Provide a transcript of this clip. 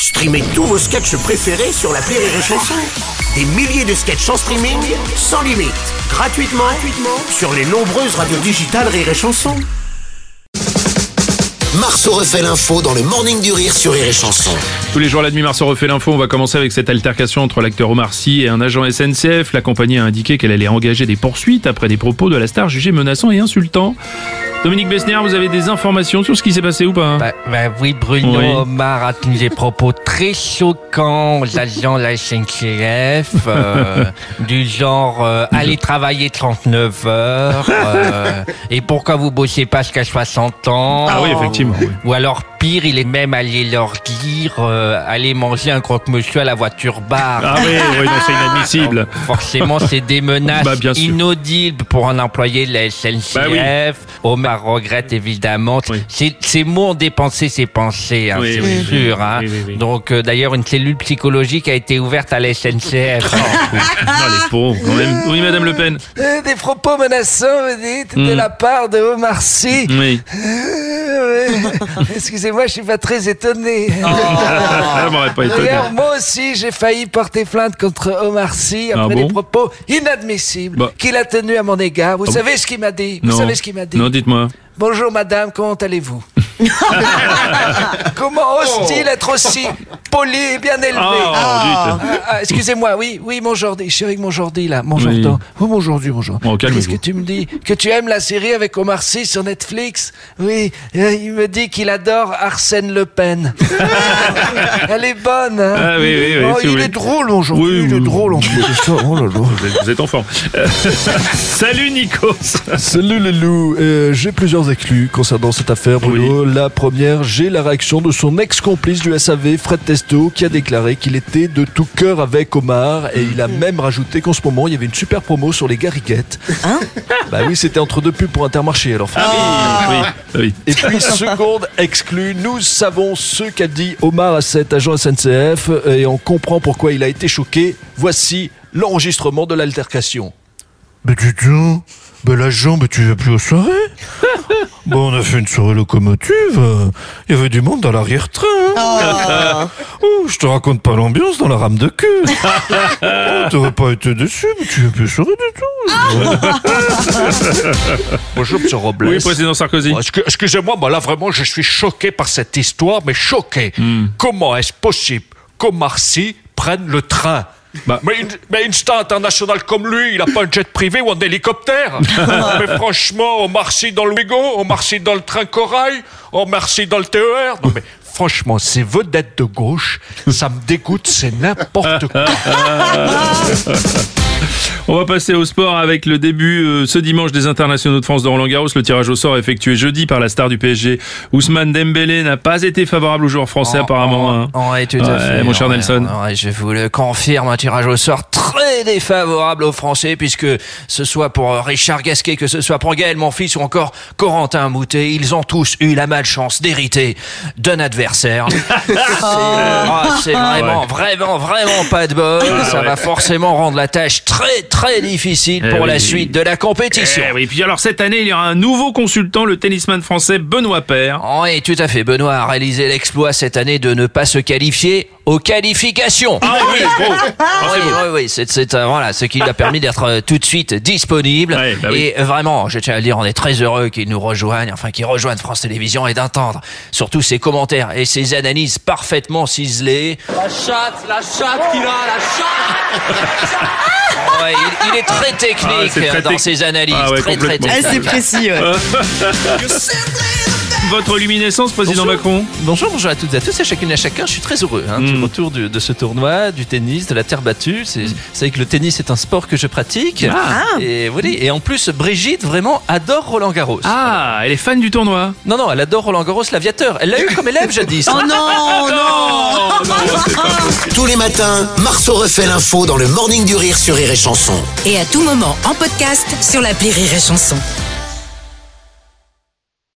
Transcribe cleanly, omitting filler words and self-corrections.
Streamez tous vos sketchs préférés sur l'appli Rire et Chanson. Des milliers de sketchs en streaming, sans limite, gratuitement sur les nombreuses radios digitales Rire et Chanson. Marceau refait l'info dans le Morning du Rire sur Rire et Chanson. Tous les jours à la nuit, Marceau refait l'info. On va commencer avec cette altercation entre l'acteur Omar Sy et un agent SNCF. La compagnie a indiqué qu'elle allait engager des poursuites après des propos de la star jugés menaçants et insultants. Dominique Besnéard, vous avez des informations sur ce qui s'est passé ou pas? Oui, Bruno. Oui. Omar a tenu des propos très choquants aux agents de la SNCF, du genre allez travailler 39 heures, et pourquoi vous bossez pas jusqu'à 60 ans? Ah oui, effectivement. Oui. Ou alors pire, il est même allé leur dire allez manger un croque-monsieur à la voiture bar. Ah oui, non, c'est inadmissible. Forcément, c'est des menaces Bien sûr. inaudibles pour un employé de la SNCF. Oui. Omar regrette évidemment. Oui. Ces mots ont dépensé ses pensées, Oui, c'est oui, sûr. oui. Donc d'ailleurs, une cellule psychologique a été ouverte à la SNCF. Ah, les pauvres, quand même. Oui, Madame Le Pen. Des propos menaçants, vous dites, de la part de Omar Sy. Oui. Excusez-moi, je suis pas très étonné. Ça m'aurait pas étonné. D'ailleurs, moi aussi, j'ai failli porter plainte contre Omar Sy après bon des propos inadmissibles qu'il a tenus à mon égard. Vous savez ce qu'il m'a dit? Vous savez ce qu'il m'a dit? Non, dites-moi. Bonjour madame, comment allez-vous? Comment ose-t-il être aussi poli et bien élevé? Excusez-moi, oui, mon Jordi, je suis avec mon Jordi là, mon Oui. Jordan. Oh, mon Jordi. Bon, calmez-vous. Qu'est-ce que tu me dis? Que tu aimes la série avec Omar Sy sur Netflix? Oui, il me dit qu'il adore Arsène Le Pen. Elle est bonne, hein? Ah oui, Oh, si il vous est voulez. drôle, mon Jordi, Oui, il est oui. drôle en plus. Oh là là. Vous êtes en forme. Salut Nikos. Salut les loups, j'ai plusieurs exclus concernant cette affaire Bruno. La première, j'ai la réaction de son ex-complice du SAV, Fred Testo, qui a déclaré qu'il était de tout cœur avec Omar et il a même rajouté qu'en ce moment il y avait une super promo sur les gariguettes. Bah oui, c'était entre deux pubs pour Intermarché alors. Oui. Et puis seconde exclu, nous savons ce qu'a dit Omar à cet agent SNCF et on comprend pourquoi il a été choqué. Voici l'enregistrement de l'altercation. Mais dis donc, l'agent, tu vas plus aux soirées? On a fait une soirée locomotive, il y avait du monde dans l'arrière-train. Oh, je te raconte pas l'ambiance dans la rame de queue. T'aurais pas été déçu, mais tu vas plus aux soirées du tout. Bonjour M. Robles. Oui, président Sarkozy. Excusez-moi, là vraiment je suis choqué par cette histoire, mais choqué. Comment est-ce possible qu'Omar Sy prenne le train? Mais une star internationale comme lui, il a pas un jet privé ou un hélicoptère? Mais franchement, Omar Sy dans le Ouigo, Omar Sy dans le train Corail, Omar Sy dans le TER. Non mais franchement, ces vedettes de gauche, ça me dégoûte, c'est n'importe quoi. On va passer au sport avec le début ce dimanche des internationaux de France de Roland-Garros. Le tirage au sort effectué jeudi par la star du PSG, Ousmane Dembélé, n'a pas été favorable aux joueurs français apparemment. Oui, tout à fait. Mon cher Nelson. Je vous le confirme, un tirage au sort très défavorable aux Français, puisque ce soit pour Richard Gasquet, que ce soit pour Gaël Monfils ou encore Corentin Moutet, ils ont tous eu la malchance d'hériter d'un adversaire. C'est vraiment pas de bol. Ça va forcément rendre la tâche très difficile pour la suite de la compétition. Oui, puis alors cette année, il y aura un nouveau consultant, le tennisman français Benoît Paire. Oui, tout à fait. Benoît a réalisé l'exploit cette année de ne pas se qualifier aux qualifications. Ah oui, bon. Oui, c'est voilà, ce qui lui a permis d'être tout de suite disponible. Oui. Et vraiment, je tiens à le dire, on est très heureux qu'il nous rejoigne, qu'il rejoigne France Télévisions et d'entendre surtout ses commentaires et ses analyses parfaitement ciselées. La chatte qu'il a, la chatte. Ouais, il est très technique dans ses analyses, très complètement. technique. C'est précis, ouais. Votre luminescence, président Macron. Bonjour à toutes et à tous, à chacune et à chacun. Je suis très heureux du retour de ce tournoi, du tennis, de la terre battue. Vous savez que le tennis est un sport que je pratique. Et voilà. Et en plus, Brigitte vraiment adore Roland Garros. Ah, elle est fan du tournoi. Non, elle adore Roland Garros, l'aviateur. Elle l'a eu comme élève jadis. Oh non. C'est pas possible. Tous les matins, Marceau refait l'info dans le Morning du Rire sur Rire et Chanson. Et à tout moment en podcast sur l'appli Rire et Chanson.